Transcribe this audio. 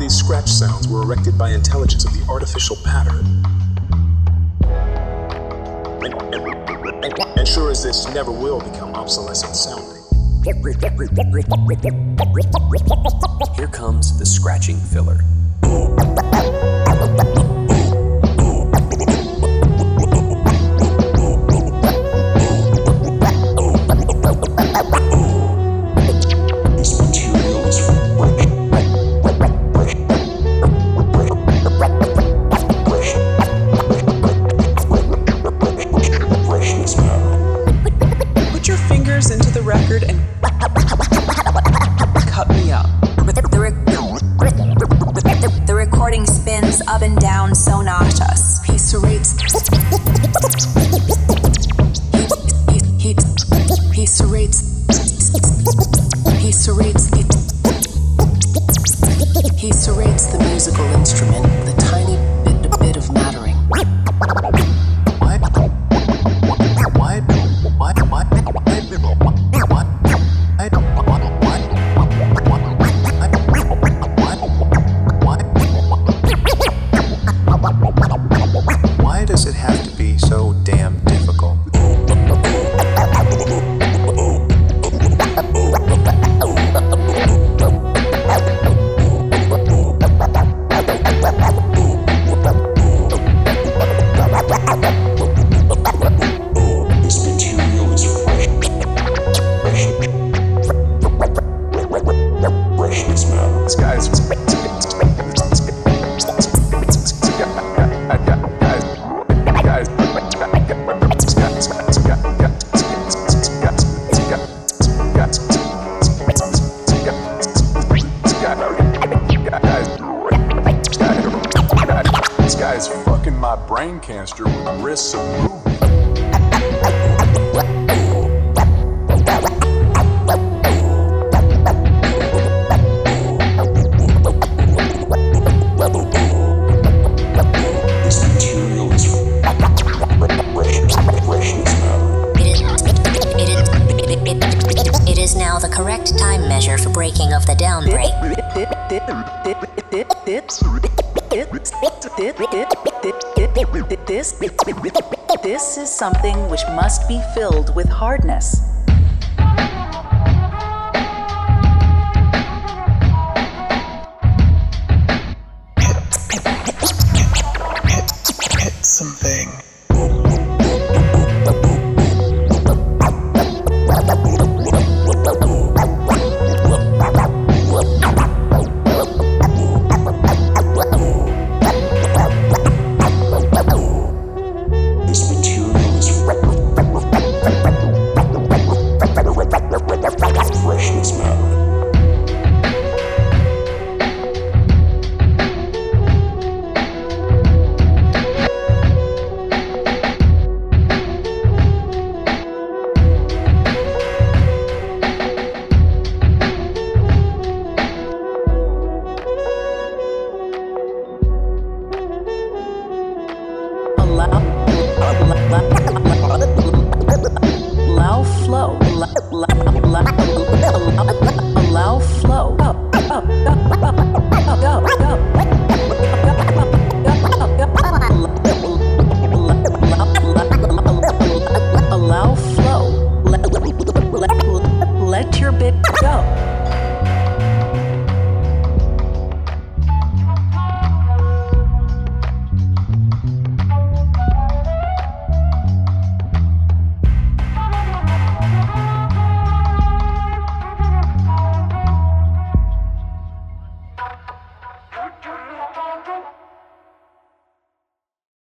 these scratch sounds were erected by intelligence of the artificial pattern. And sure as this never will become obsolescent sounding. Here comes the scratching filler. Into the record and cut me up. The recording spins up and down so nauseous. He serrates. He serrates. He serrates. He serrates the musical instrument with a tiny bit of mattering. Why does it have to be so damn difficult? This material is fresh as matter. This guy's fucking my brain canister with risks of movement. This material is fresh as matter. It is now the correct time measure for breaking of the down break. This is something which must be filled with hardness. Hit something. This material is fresh as matter. Allow flow.